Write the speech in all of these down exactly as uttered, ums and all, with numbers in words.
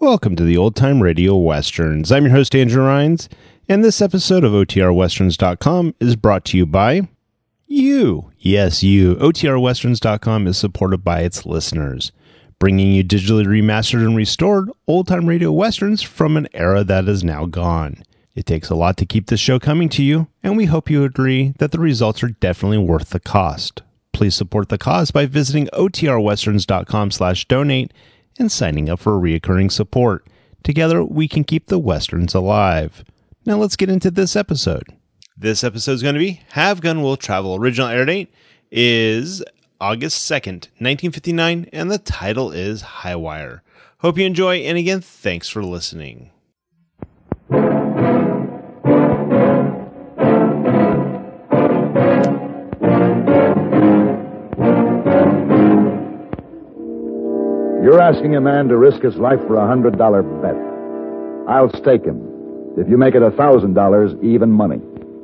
welcome to the Old Time Radio Westerns. I'm your host, Andrew Rhynes, and this episode of O T R Westerns dot com is brought to you by you. Yes, you. O T R Westerns dot com is supported by its listeners, bringing you digitally remastered and restored old-time radio westerns from an era that is now gone. It takes a lot to keep this show coming to you, and we hope you agree that the results are definitely worth the cost. Please support the cause by visiting O T R Westerns dot com slash donate and signing up for reoccurring support. Together, we can keep the Westerns alive. Now let's get into this episode. This episode is going to be Have Gun Will Travel. Original air date is August second, nineteen fifty-nine, and the title is High Wire. Hope you enjoy, and again, thanks for listening. You're asking a man to risk his life for a hundred dollar bet. I'll stake him. If you make it a thousand dollars, even money.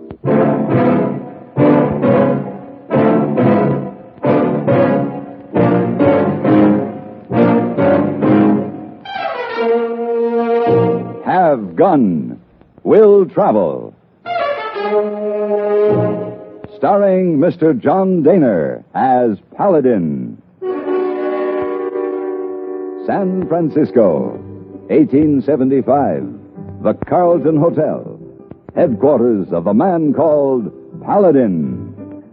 Have Gun Will Travel. Starring Mister John Dehner as Paladin. San Francisco, eighteen seventy-five. The Carlton Hotel, headquarters of a man called Paladin.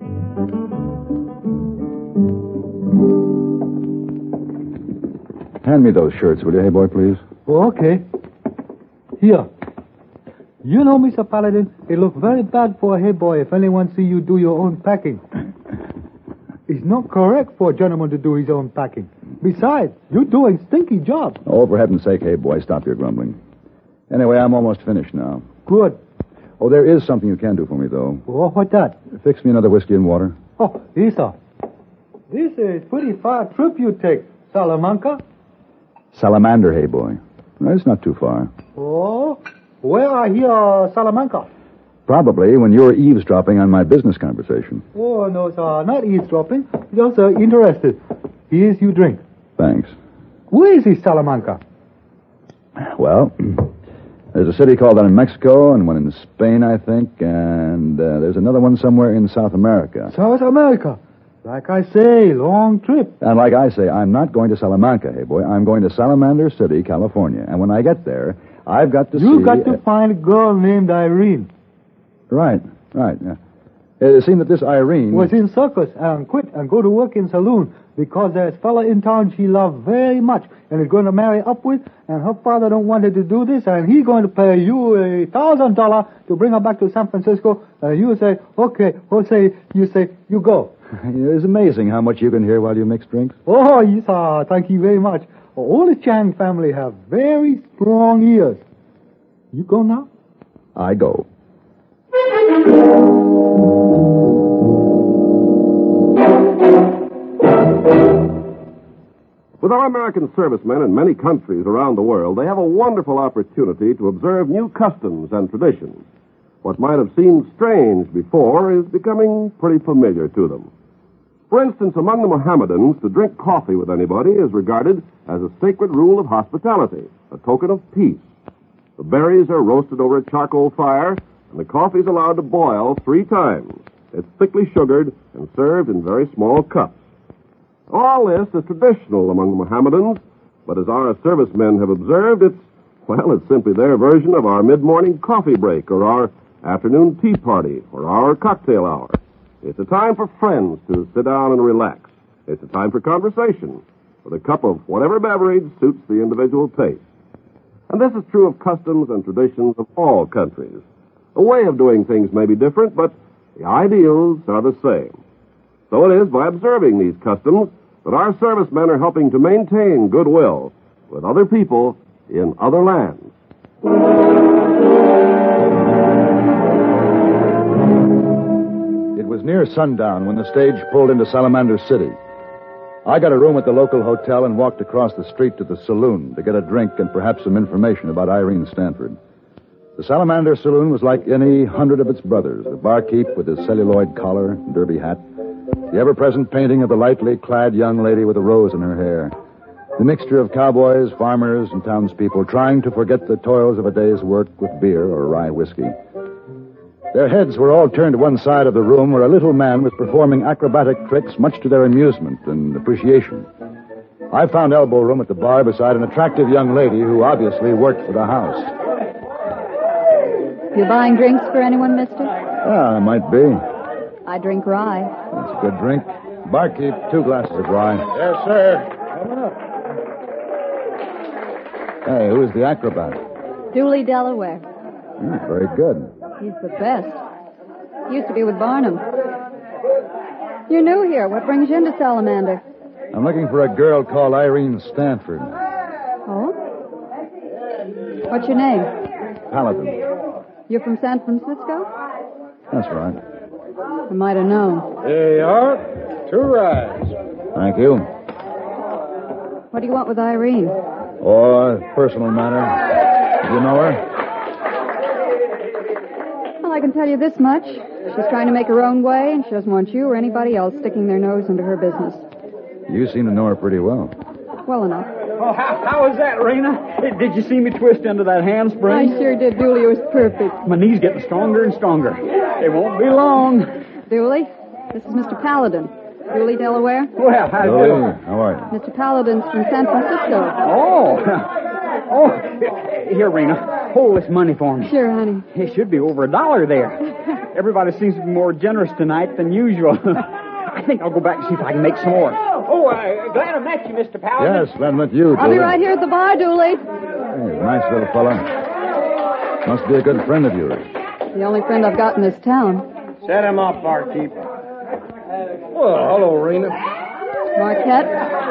Hand me those shirts, will you, hey boy, please? Oh, okay. Here. You know, Mister Paladin, it look very bad for a hey boy if anyone see you do your own packing. It's not correct for a gentleman to do his own packing. Besides, you're doing stinky job. Oh, for heaven's sake, hey boy, stop your grumbling. Anyway, I'm almost finished now. Good. Oh, there is something you can do for me, though. Oh, what that? Fix me another whiskey and water. Oh, Isa. This is pretty far trip you take, Salamanca. Salamander, hey boy. No, it's not too far. Oh, where are here, Salamanca? Probably when you were eavesdropping on my business conversation. Oh, no, sir, not eavesdropping. Just uh, interested. Here's you drink. Thanks. Where is this Salamanca? Well, there's a city called that in Mexico, and one in Spain, I think, and uh, there's another one somewhere in South America. South America? Like I say, long trip. And like I say, I'm not going to Salamanca, hey boy. I'm going to Salamander City, California. And when I get there, I've got to You've see... You've got to uh, find a girl named Irene. Right, right, yeah. It seemed that this Irene... was in circus and quit and go to work in saloon because there's a fella in town she loved very much and is going to marry up with, and her father don't want her to do this, and he's going to pay you a thousand dollars to bring her back to San Francisco, and you say, okay, or say, you say, you go. It's amazing how much you can hear while you mix drinks. Oh, yes, sir. Thank you very much. All the Chang family have very strong ears. You go now? I go. With our American servicemen in many countries around the world, they have a wonderful opportunity to observe new customs and traditions. What might have seemed strange before is becoming pretty familiar to them. For instance, among the Mohammedans, to drink coffee with anybody is regarded as a sacred rule of hospitality, a token of peace. The berries are roasted over a charcoal fire, and the coffee is allowed to boil three times. It's thickly sugared and served in very small cups. All this is traditional among the Mohammedans, but as our servicemen have observed, it's, well, it's simply their version of our mid-morning coffee break or our afternoon tea party or our cocktail hour. It's a time for friends to sit down and relax. It's a time for conversation with a cup of whatever beverage suits the individual taste. And this is true of customs and traditions of all countries. The way of doing things may be different, but the ideals are the same. So it is by observing these customs that our servicemen are helping to maintain goodwill with other people in other lands. It was near sundown when the stage pulled into Salamander City. I got a room at the local hotel and walked across the street to the saloon to get a drink and perhaps some information about Irene Stanford. The Salamander Saloon was like any hundred of its brothers, the barkeep with his celluloid collar and derby hat, the ever-present painting of the lightly clad young lady with a rose in her hair. The mixture of cowboys, farmers, and townspeople trying to forget the toils of a day's work with beer or rye whiskey. Their heads were all turned to one side of the room where a little man was performing acrobatic tricks much to their amusement and appreciation. I found elbow room at the bar beside an attractive young lady who obviously worked for the house. You buying drinks for anyone, mister? Ah, might be. I drink rye. That's a good drink. Barkeep, two glasses of rye. Yes, sir. Coming up. Hey, who is the acrobat? Dooley Delaware. Mm, very good. He's the best. Used to be with Barnum. You're new here. What brings you into Salamander? I'm looking for a girl called Irene Stanford. Oh? What's your name? Paladin. You're from San Francisco? That's right. I might have known. There you are. Two rides. Thank you. What do you want with Irene? Oh, personal matter. Do you know her? Well, I can tell you this much. She's trying to make her own way, and she doesn't want you or anybody else sticking their nose into her business. You seem to know her pretty well. Well enough. Oh, how, how was that, Rena? Did you see me twist into that handspring? I sure did, Dooley. It was perfect. My knee's getting stronger and stronger. It won't be long. Dooley, this is Mister Paladin. Dooley Delaware. Well, how do you Hello. do? How are you? Mister Paladin's from San Francisco. Oh. Oh, here, Rena. Hold this money for me. Sure, honey. It should be over a dollar there. Everybody seems to be more generous tonight than usual. I think I'll go back and see if I can make some more. Oh, uh, glad I met you, Mister Paladin. Yes, glad I met you, I'll be Dooley. right here at the bar, Dooley. Hey, nice little fella. Must be a good friend of yours. The only friend I've got in this town. Set him up, barkeep. Well, hello, Rena. Marquette.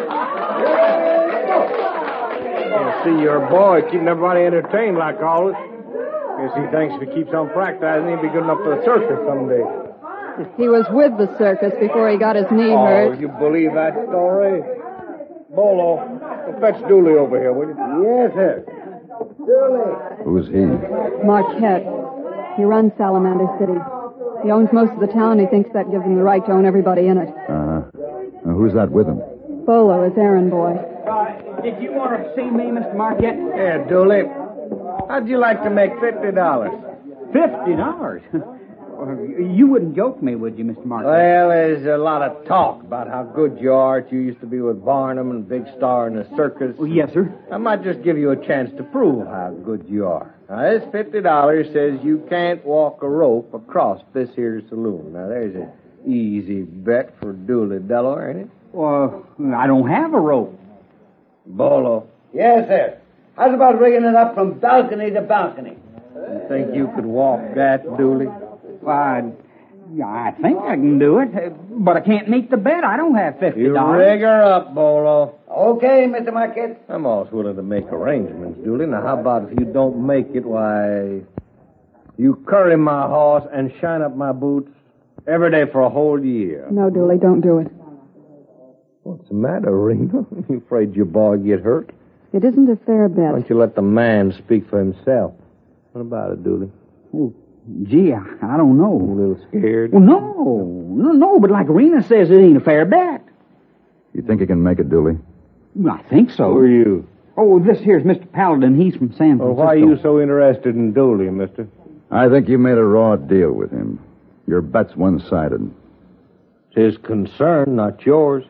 I see your boy keeping everybody entertained like always. Guess he thinks if he keeps on practicing, he'll be good enough for the circus someday. He was with the circus before he got his knee Oh, hurt. you believe that story? Bolo, fetch Dooley over here, will you? Yes, sir. Dooley. Who's he? Marquette. He runs Salamander City. He owns most of the town. He thinks that gives him the right to own everybody in it. Uh-huh. Now, who's that with him? Bolo, his errand boy. Did you want to see me, Mister Marquette? Yeah, Dooley. How'd you like to make fifty dollars? Fifty dollars? You wouldn't joke me, would you, Mister Marquette? Well, there's a lot of talk about how good you are. You used to be with Barnum and Big Star in the circus. Well, yes, sir. I might just give you a chance to prove how good you are. Now, this fifty dollars says you can't walk a rope across this here saloon. Now, there's an easy bet for Dooley Delaware, ain't it? Well, I don't have a rope. Bolo, Yes, sir. How's about rigging it up from balcony to balcony? you think you could walk that, Dooley? Well, I, I think I can do it, but I can't meet the bet. I don't have fifty You dollars. rig her up, Bolo. Okay, Mister Marquette. I'm always willing to make arrangements, Dooley. Now, how about if you don't make it, why, you curry my horse and shine up my boots every day for a whole year. No, Dooley, don't do it. What's the matter, Rena? You afraid your boy get hurt? It isn't a fair Why bet. don't you let the man speak for himself? What about it, Dooley? Oh, gee, I, I don't A know. little scared? Well, no. No, no, but like Rena says, it ain't a fair bet. You think you can make it, Dooley? I think so. Who are you? Oh, this here's Mister Paladin. He's from San Francisco. Well, why are you so interested in Dooley, mister? I think you made a raw deal with him. Your bet's one-sided. It's his concern, not yours.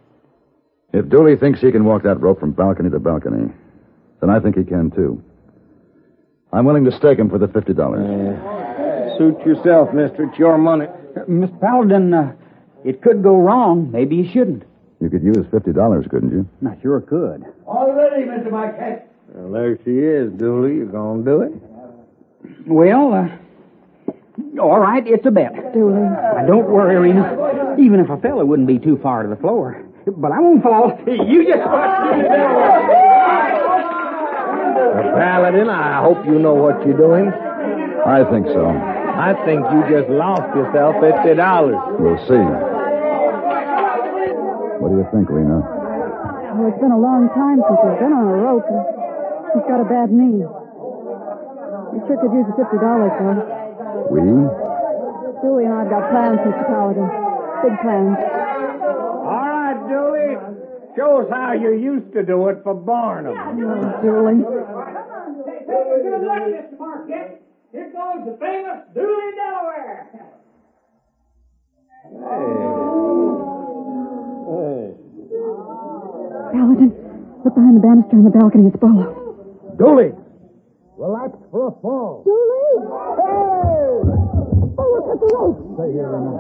If Dooley thinks he can walk that rope from balcony to balcony, then I think he can, too. I'm willing to stake him for the fifty dollars. Uh, suit yourself, mister. It's your money. Uh, Mister Paladin, uh, it could go wrong. Maybe you shouldn't. You could use fifty dollars, couldn't you? I sure could. All ready, Mister Marquette. Well, there she is, Dooley. You gonna do it? Well, uh, all right, it's a bet. Dooley. Now, don't worry, Rena. Even if I fell, it wouldn't be too far to the floor. But I won't fall. You just watch me. Uh, Paladin, I hope you know what you're doing. I think so. I think you just lost yourself fifty dollars. We'll see. What do you think, Lena? Well, it's been a long time since he's been on a rope. And he's got a bad knee. We sure could use the fifty dollars, though. We? Dooley and I've got plans, Mister Paladin. Big plans. All right, Dooley. shows how you used to do it for Barnum. Oh, Dooley. Good luck, Mister Marquette. Here goes the famous Dooley, Delaware. Paladin, look behind the banister on the balcony. It's Bolo. Dooley! Relax for a fall. Dooley! Hey! Bolo, cut the rope. Stay here, Rena.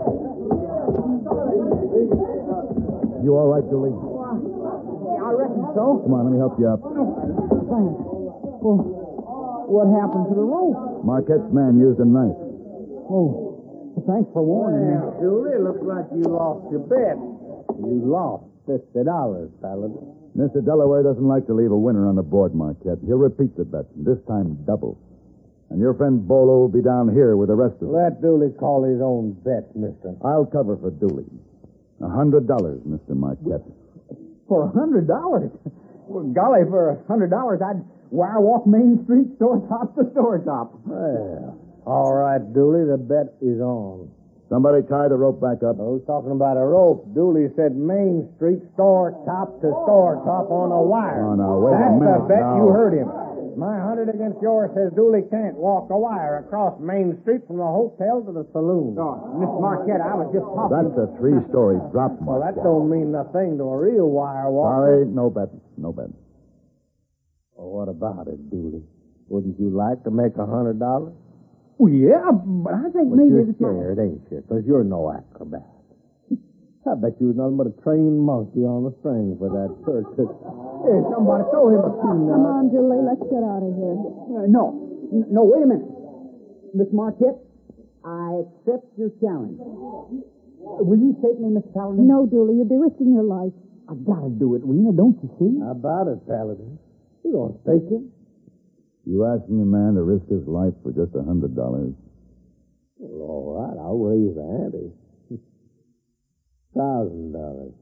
You all right, Dooley? Yeah, I reckon so. Come on, let me help you up. Thanks. Well, what happened to the rope? Marquette's man used a knife. Oh, thanks for warning me. Well, Dooley, looks like you lost your bet. You lost fifty dollars, Paladin. Mister Delaware doesn't like to leave a winner on the board, Marquette. He'll repeat the bet, this time double. And your friend Bolo will be down here with the rest of us. Let Dooley call his own bet, mister. I'll cover for Dooley. A hundred dollars, Mister Marquette. For a hundred dollars? Well, golly, for a hundred dollars, I'd wire walk Main Street, store top to store top. Well, all right, Dooley, the bet is on. Somebody tie the rope back up. I was talking about a rope. Dooley said Main Street, store top to store top on a wire. Oh, now, wait a That's minute. the bet. Now. You heard him. My hundred against yours says Dooley can't walk a wire across Main Street from the hotel to the saloon. Oh, Miss Marquette, I was just talking. That's a three-story drop, Well, Marquette. that don't mean nothing to a real wire Sorry, walker. no bet. No bet. Well, what about it, Dooley? Wouldn't you like to make a hundred dollars? Well, yeah, but I think But maybe you're it's not. scared, ain't you? Because you're no acrobat. I bet you was nothing but a trained monkey on the string for that circus. Hey, somebody throw him a peanut. Come on, Dooley. Let's get out of here. Uh, no. N- No, wait a minute. Miss Marquette, I accept your challenge. Will you take me, Miss Paladin? No, Dooley. You'll be risking your life. I've got to do it, Rena, don't you see? How about it, Paladin? You gonna take him? You asking a man to risk his life for just a hundred dollars? Well, all right, I'll raise the ante. Thousand dollars.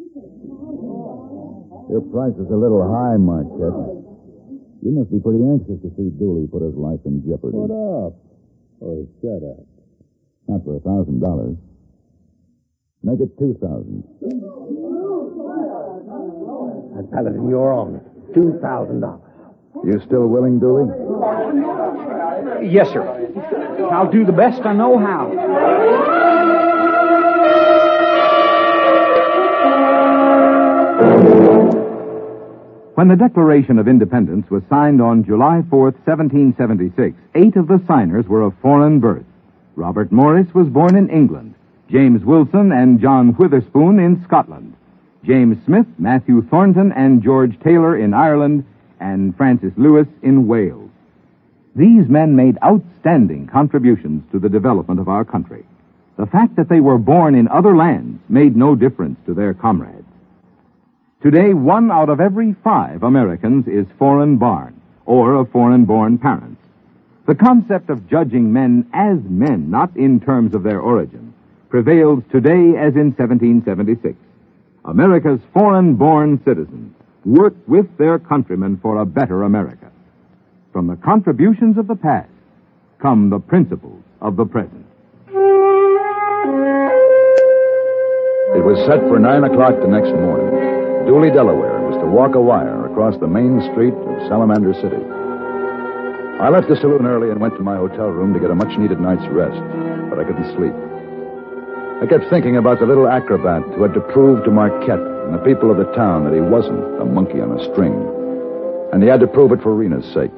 Your price is a little high, Marquette. You must be pretty anxious to see Dooley put his life in jeopardy. Shut up. Or shut up. Not for a thousand dollars. Make it two thousand. And Paladin, you're on it. Two thousand dollars. You still willing, Dooley? Yes, sir. I'll do the best I know how. When the Declaration of Independence was signed on July fourth, seventeen seventy-six, eight of the signers were of foreign birth. Robert Morris was born in England, James Wilson and John Witherspoon in Scotland, James Smith, Matthew Thornton, and George Taylor in Ireland, and Francis Lewis in Wales. These men made outstanding contributions to the development of our country. The fact that they were born in other lands made no difference to their comrades. Today, one out of every five Americans is foreign-born, or of foreign-born parents. The concept of judging men as men, not in terms of their origin, prevails today as in seventeen seventy-six. America's foreign-born citizens work with their countrymen for a better America. From the contributions of the past come the principles of the present. It was set for nine o'clock the next morning. Dooley, Delaware, was to walk a wire across the main street of Salamander City. I left the saloon early and went to my hotel room to get a much-needed night's rest, but I couldn't sleep. I kept thinking about the little acrobat who had to prove to Marquette and the people of the town that he wasn't a monkey on a string. And he had to prove it for Rena's sake.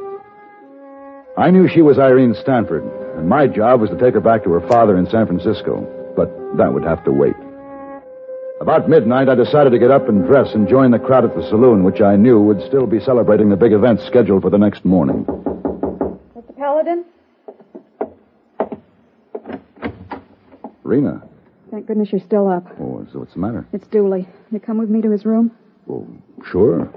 I knew she was Irene Stanford, and my job was to take her back to her father in San Francisco, but that would have to wait. About midnight, I decided to get up and dress and join the crowd at the saloon, which I knew would still be celebrating the big event scheduled for the next morning. Mister Paladin? Rena. Thank goodness you're still up. Oh, so what's the matter? It's Dooley. You come with me to his room? Oh, sure.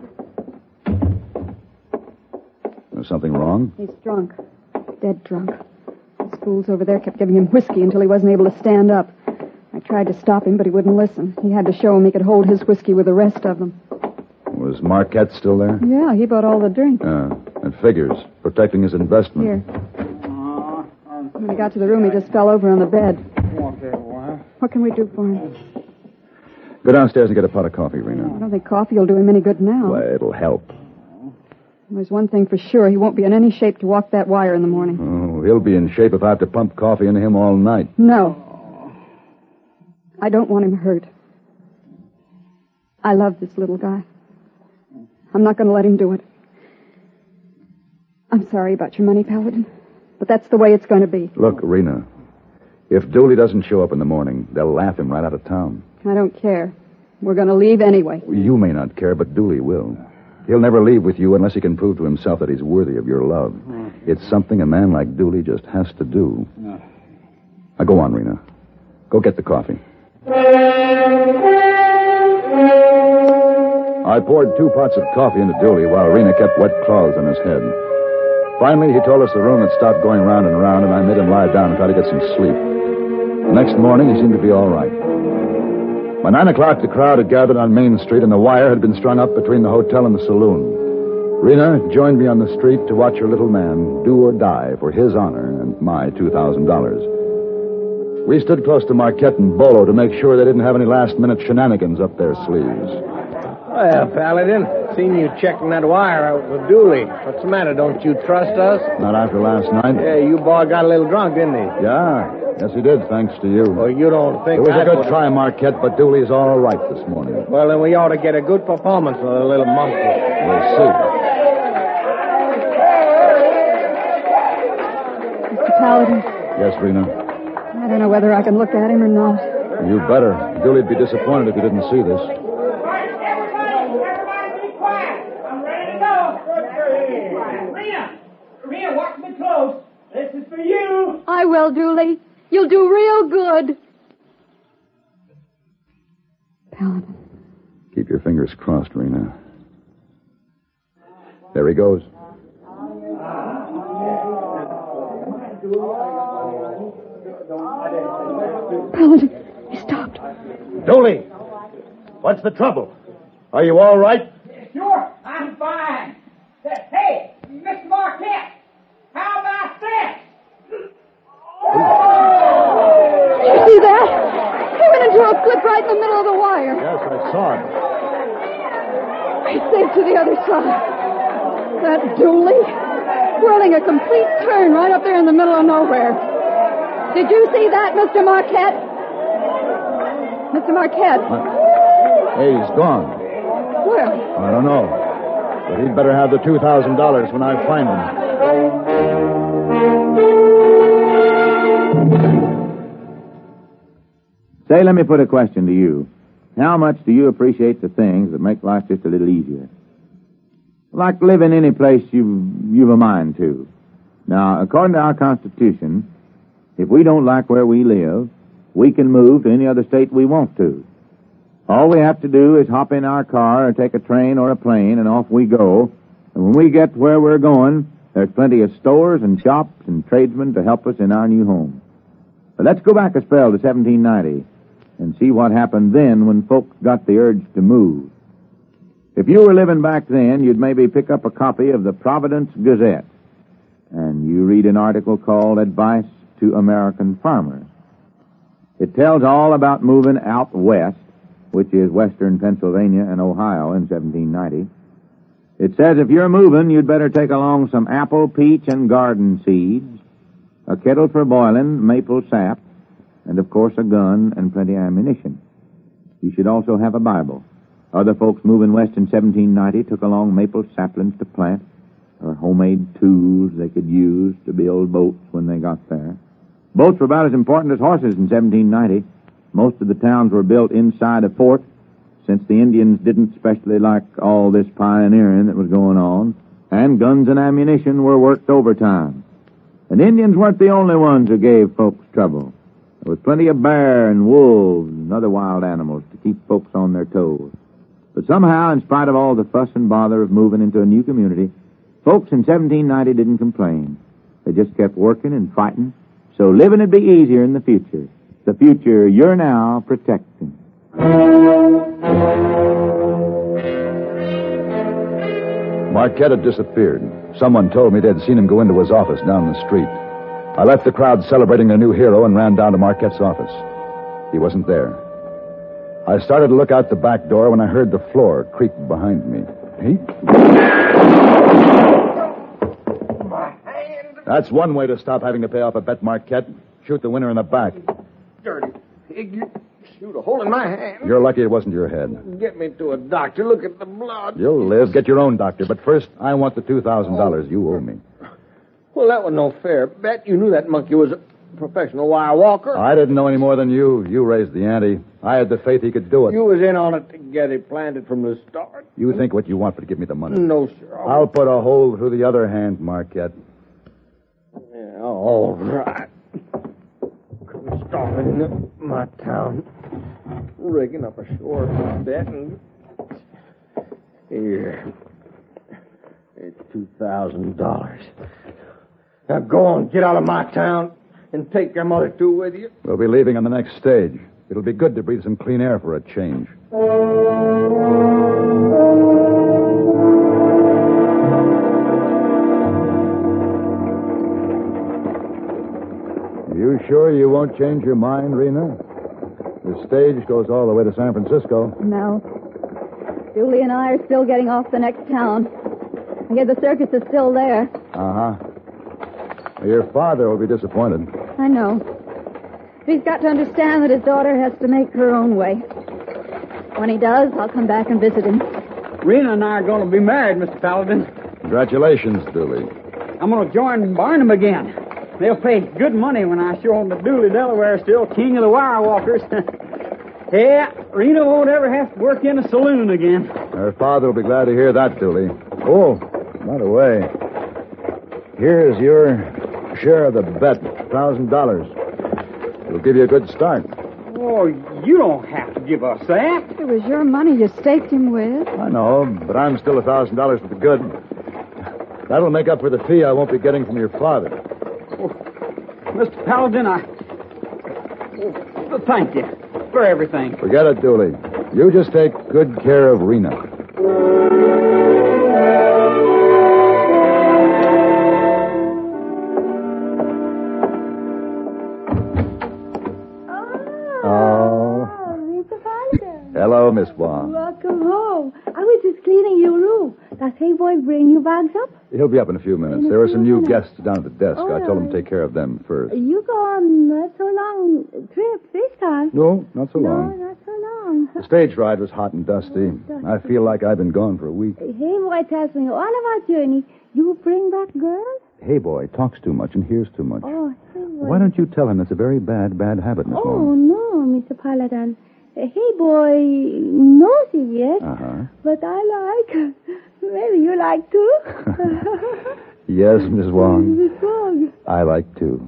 There's something wrong? He's drunk. Dead drunk. The fools over there kept giving him whiskey until he wasn't able to stand up. I tried to stop him, but he wouldn't listen. He had to show him he could hold his whiskey with the rest of them. Was Marquette still there? Yeah, he bought all the drink. Uh, it figures. Protecting his investment. Here. When he got to the room, he just fell over on the bed. Walk there a while. What can we do for him? Go downstairs and get a pot of coffee, Rena. I don't think coffee will do him any good now. Well, it'll help. There's one thing for sure. He won't be in any shape to walk that wire in the morning. Oh, he'll be in shape if I have to pump coffee into him all night. No. I don't want him hurt. I love this little guy. I'm not going to let him do it. I'm sorry about your money, Paladin, but that's the way it's going to be. Look, Rena, if Dooley doesn't show up in the morning, they'll laugh him right out of town. I don't care. We're going to leave anyway. You may not care, but Dooley will. He'll never leave with you unless he can prove to himself that he's worthy of your love. It's something a man like Dooley just has to do. Now, go on, Rena. Go get the coffee. I poured two pots of coffee into Dooley while Rena kept wet cloths on his head. Finally, he told us the room had stopped going round and round, and I made him lie down and try to get some sleep. The next morning, he seemed to be all right. By nine o'clock, the crowd had gathered on Main Street, and the wire had been strung up between the hotel and the saloon. Rena joined me on the street to watch her little man do or die for his honor and my two thousand dollars. We stood close to Marquette and Bolo to make sure they didn't have any last-minute shenanigans up their sleeves. Well, Paladin, seen you checking that wire out with Dooley. What's the matter? Don't you trust us? Not after last night. Yeah, you boy got a little drunk, didn't he? Yeah. Yes, he did, thanks to you. Well, you don't think It was I a good would... try, Marquette, but Dooley's all right this morning. Well, then we ought to get a good performance with a little monkey. We'll see. Mister Paladin. Yes, Rena? I don't know whether I can look at him or not. You better. Dooley'd be disappointed if he didn't see this. Rena, watch me close. This is for you. I will, Dooley. You'll do real good. Paladin. Keep your fingers crossed, Rena. There he goes. Paladin, he stopped. Dooley, what's the trouble? Are you all right? Sure, I'm fine. Hey, Mister Marquette, how about this? Did you see that? He went into a clip right in the middle of the wire. Yes, I saw it. He saved to the other side. That Dooley, whirling a complete turn right up there in the middle of nowhere. Did you see that, Mister Marquette? Mister Marquette. Hey, he's gone. Where? I don't know. But he'd better have the two thousand dollars when I find him. Say, let me put a question to you. How much do you appreciate the things that make life just a little easier? Like living any place you've, you've a mind to. Now, according to our Constitution, if we don't like where we live, we can move to any other state we want to. All we have to do is hop in our car or take a train or a plane, and off we go. And when we get where we're going, there's plenty of stores and shops and tradesmen to help us in our new home. But let's go back a spell to seventeen ninety and see what happened then when folks got the urge to move. If you were living back then, you'd maybe pick up a copy of the Providence Gazette, and you read an article called Advice to American Farmers. It tells all about moving out west, which is western Pennsylvania and Ohio in seventeen ninety. It says if you're moving, you'd better take along some apple, peach, and garden seeds, a kettle for boiling, maple sap, and, of course, a gun and plenty of ammunition. You should also have a Bible. Other folks moving west in seventeen ninety took along maple saplings to plant, or homemade tools they could use to build boats when they got there. Boats were about as important as horses in seventeen ninety. Most of the towns were built inside a fort, since the Indians didn't especially like all this pioneering that was going on, and guns and ammunition were worked overtime. And Indians weren't the only ones who gave folks trouble. There was plenty of bear and wolves and other wild animals to keep folks on their toes. But somehow, in spite of all the fuss and bother of moving into a new community, folks in seventeen ninety didn't complain. They just kept working and fighting, so living would be easier in the future. The future you're now protecting. Marquette had disappeared. Someone told me they'd seen him go into his office down the street. I left the crowd celebrating their new hero and ran down to Marquette's office. He wasn't there. I started to look out the back door when I heard the floor creak behind me. Pete? My hand. That's one way to stop having to pay off a bet, Marquette. Shoot the winner in the back. Dirty pig. You shoot a hole in my hand. You're lucky it wasn't your head. Get me to a doctor. Look at the blood. You'll live. Get your own doctor. But first, I want the two thousand dollars you owe me. Well, that was no fair bet. You knew that monkey was a professional wire walker. I didn't know any more than you. You raised the ante. I had the faith he could do it. You was in on it to get it planted from the start. You think what you want, but give me the money. No, sir. I'll, I'll put a hole through the other hand, Marquette. Yeah, all right. Starting up my town, rigging up a short bet, and here, it's two thousand dollars. Now go on, get out of my town, and take your mother too with you. We'll be leaving on the next stage. It'll be good to breathe some clean air for a change. You sure you won't change your mind, Rena? The stage goes all the way to San Francisco. No. Julie and I are still getting off the next town. I hear the circus is still there. Uh-huh. Your father will be disappointed. I know. He's got to understand that his daughter has to make her own way. When he does, I'll come back and visit him. Rena and I are going to be married, Mister Paladin. Congratulations, Dooley. I'm going to join Barnum again. They'll pay good money when I show them that Dooley Delaware is still king of the wire walkers. Yeah, Rena won't ever have to work in a saloon again. Her father will be glad to hear that, Dooley. Oh, by the way, here's your share of the bet, one thousand dollars. It'll give you a good start. Oh, you don't have to give us that. It was your money you staked him with. I know, but I'm still one thousand dollars to the good. That'll make up for the fee I won't be getting from your father. Mister Paladin, I... Oh, thank you for everything. Forget it, Dooley. You just take good care of Rena. Oh, Mister Paladin. Hello, Miss Wong. Welcome home. I was just cleaning your room. Does Hey Boy bring you bags up? He'll be up in a few minutes. In a There are few some new minutes. guests down at the desk. Oh, I told him really? to take care of them first. You go on not so long trip this time. No, not so No, long. not so long. The stage ride was hot and dusty. I feel like I've been gone for a week. Hey Boy tells me all about journey. You bring back girls? Hey, boy, talks too much and hears too much. Oh, Hey Boy. Why don't you tell him it's a very bad, bad habit, Miss Oh, Wong? no, Mister Paladin. Hey Boy knows it yet, Uh-huh. but I like. Maybe you like too. Yes, Miss Wong. Miss Wong. I like to.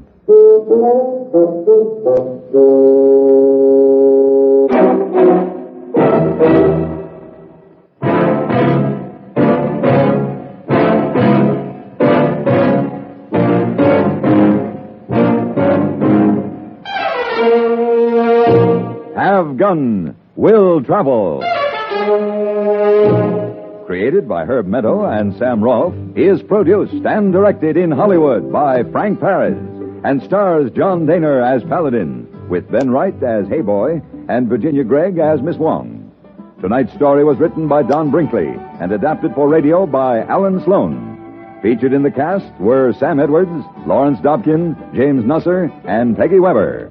Have Gun Will Travel. Created by Herb Meadow and Sam Rolfe, is produced and directed in Hollywood by Frank Paris and stars John Daner as Paladin, with Ben Wright as Hey Boy and Virginia Gregg as Miss Wong. Tonight's story was written by Don Brinkley and adapted for radio by Alan Sloan. Featured in the cast were Sam Edwards, Lawrence Dobkin, James Nusser, and Peggy Weber.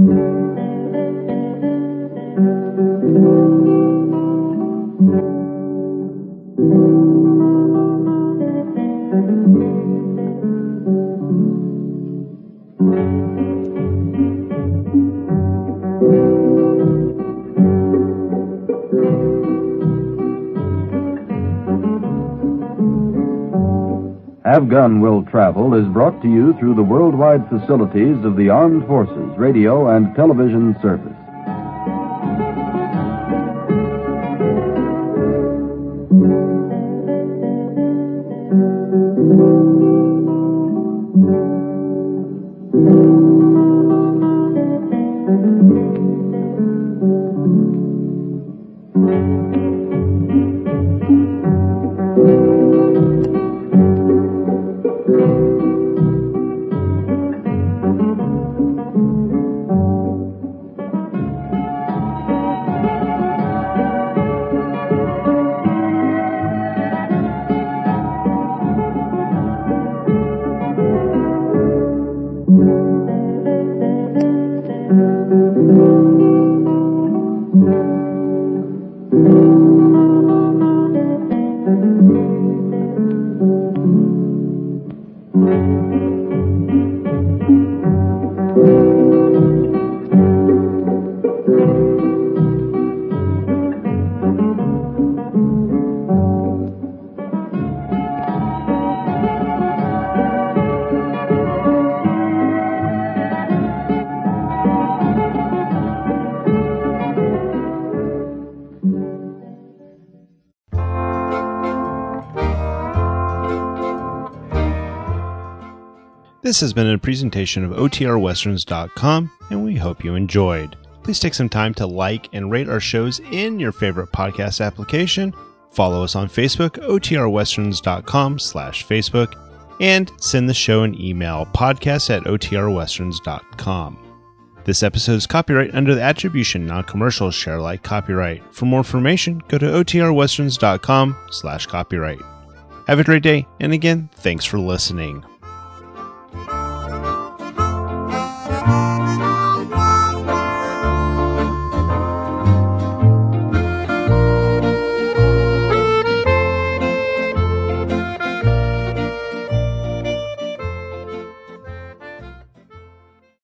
Have Gun Will Travel is brought to you through the worldwide facilities of the Armed Forces Radio and Television Service. This has been a presentation of O T R Westerns dot com, and we hope you enjoyed. Please take some time to like and rate our shows in your favorite podcast application. Follow us on Facebook, O T R Westerns dot com slash Facebook, and send the show an email, podcast at O T R Westerns dot com. This episode is copyright under the Attribution Non-Commercial Share Alike copyright. For more information, go to O T R Westerns dot com slash copyright. Have a great day, and again, thanks for listening.